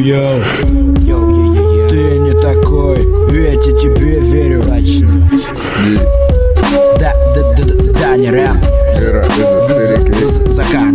Йоу-йоу, ты не такой, ведь я тебе верю. Точно. Да, не рэп. За камнем.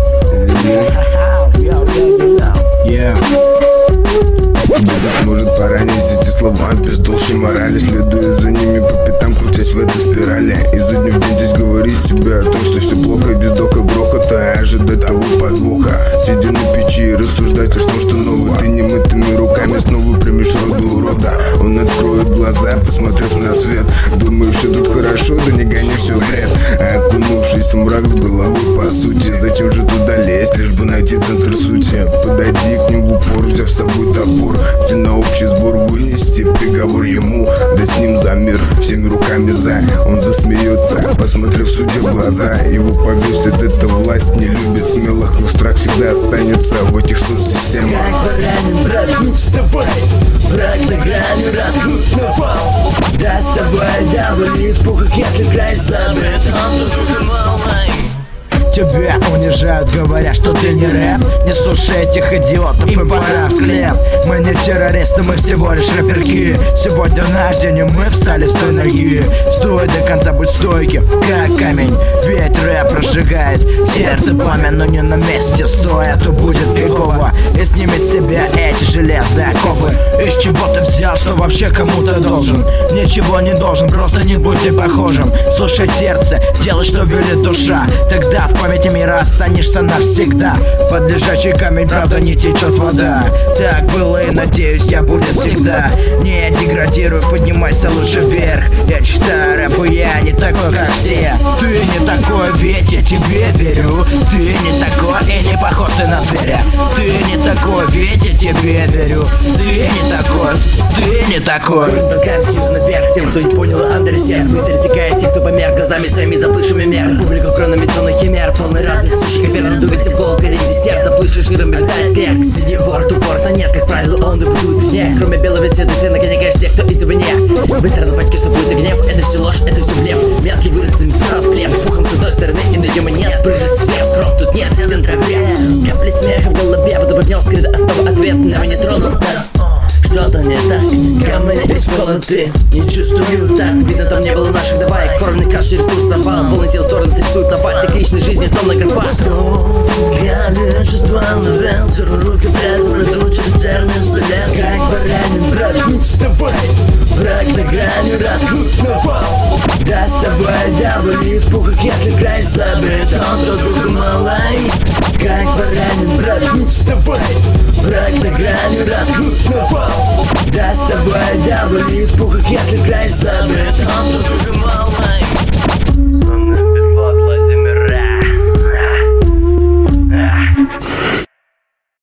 Может поранить эти слова без толщи морали, следуя за ними по пятам, крутясь в этой спирали. Изо дня в день здесь говорить себе о том, что все плохо, без дока грохота, и ожидать того подвоха. Сидя на печи и рассуждать о том, что новый ты немытыми руками снова примешь роду урода. Он откроет глаза, посмотрев на свет, думаешь, что тут хорошо, да не гони все бред. А окунувшись в мрак с головой по сути, зачем же туда лезть, лишь бы найти центр сути. Подойди к ним в упор, взяв с собой топор, где на общий сбор вынести приговор ему, да с ним за мир, всеми руками за. Он засмеется, посмотрев судье в глаза, его повесит эта власть, не любит смелых, но страх всегда останется в этих соцсистемах. Как баранин, брат, ну вставай, враг на грани, рад тут напал. Доставай, да болит в пухах, если край слабый, он тут волной. Тебя унижают, говоря, что ты не рэп. Не слушай этих идиотов и пора в склеп. Мы не террористы, мы всего лишь рэперки. Сегодня наш день, и мы встали с той ноги. Стой до конца, будь стойким, как камень. Ведь рэп прожигает сердце пламя, но не на месте стоя, то будет фигово. И сними с себя эти железные оковы. Из чего ты взял, что вообще кому-то должен? Ничего не должен, просто не будь ты похожим. Слушай сердце, делай, что велит душа. Тогда в памяти мира останешься навсегда. Под лежачий камень, правда, не течет вода. Так было и, надеюсь, я будет всегда. Не деградируй, поднимайся лучше вверх. Я читаю рэп, и я не такой, как все. Ты не такой, ведь я тебе верю. Ты не такой, и не похож ты на зверя. Ты не такой, ведь я тебе верю. Ты не такой, ты не такой. Город Балкан снизу наверх, тем, кто не понял Андерсен. Быстро текает те, кто помер глазами своими заплывшими мер. Публика крономитонных химер, полный радость, суши кофе, надувится в голод, горит десерт, оплывший жиром мелькает вверх. Сиди ворд, упорт, но нет, как правило, он дебютует вне. Кроме белого цвета, ты нагоняешь тех, кто извне. Быстро нападки, что будет гнев, это все ложь, это все блеф. Мелкий вырастет фраз, плен, пухом с одной стороны, и на дюйма нет. Прыжет сверх, кром тут нет, центра вверх. Капли смеха в голове, подобно гнев, скрыто остава ответного не тронул. Что-то не так, камень из колоты. Не чувствую так, видно, там не было наших давай. Кровный кашель, ресурс запал, волны тел стороны срисуют апатик личной жизни, стол на графа. Количество на венцеру, руки прятом, рту через термин столет. Как баранин, брат, ну вставай, враг на грани, рад тут напал. Доставай, да болит в пухах, если край слабый, он тот дух малай. Как баранин, брат, ну вставай, враг на грани, рад тут напал. Доставай, да болит в пухах, если край слабый, он тут дух малай.